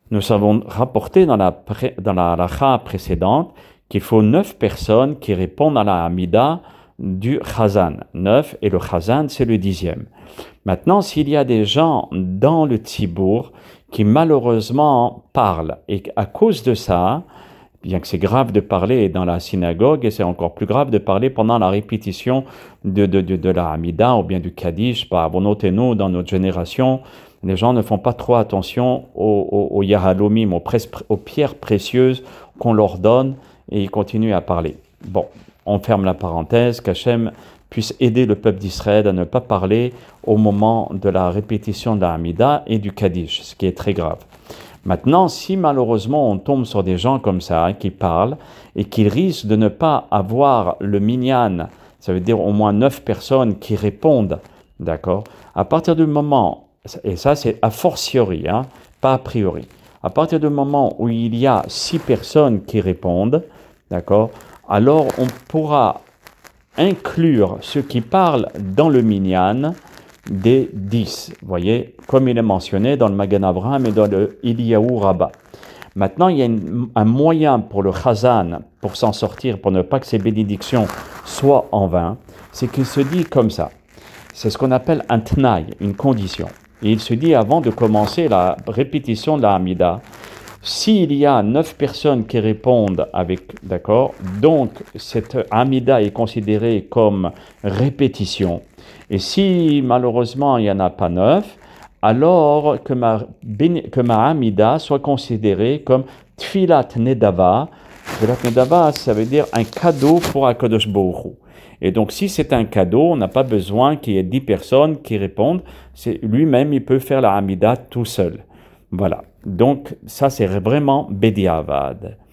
Nous avons rapporté dans la halakha précédente qu'il faut 9 personnes qui répondent à la Hamida du Chazan. 9, et le Chazan, c'est le 10e. Maintenant, s'il y a des gens dans le Tzibour qui malheureusement parlent, et à cause de ça, bien que c'est grave de parler dans la synagogue, et c'est encore plus grave de parler pendant la répétition de la Hamida ou bien du Kaddish, nous, dans notre génération, les gens ne font pas trop attention aux Yahalomim, aux pierres précieuses qu'on leur donne, et ils continuent à parler. Bon, on ferme la parenthèse, qu'Hachem puisse aider le peuple d'Israël à ne pas parler au moment de la répétition de la Hamida et du Kaddish, ce qui est très grave. Maintenant, si malheureusement on tombe sur des gens comme ça qui parlent et qui risquent de ne pas avoir le minyan, ça veut dire au moins 9 personnes qui répondent, d'accord? À partir du moment, et ça c'est a fortiori, pas a priori, à partir du moment où il y a 6 personnes qui répondent, d'accord? Alors on pourra inclure ceux qui parlent dans le minyan des 10, vous voyez, comme il est mentionné dans le Magan Avraham et dans le Eliyahu Rabbah. Maintenant, il y a un moyen pour le Chazan, pour s'en sortir, pour ne pas que ses bénédictions soient en vain, c'est qu'il se dit comme ça. C'est ce qu'on appelle un tnaï, une condition. Et il se dit avant de commencer la répétition de la Hamida, s'il y a 9 personnes qui répondent avec, d'accord, donc cette Hamida est considérée comme répétition. Et si malheureusement il n'y en a pas 9, alors que ma Hamida soit considérée comme Tfilat Nedava. Tfilat Nedava, ça veut dire un cadeau pour HaKadosh Baruch Hu. Et donc si c'est un cadeau, on n'a pas besoin qu'il y ait 10 personnes qui répondent. Lui-même, il peut faire la Hamida tout seul. Voilà. Donc ça c'est vraiment Bediavad.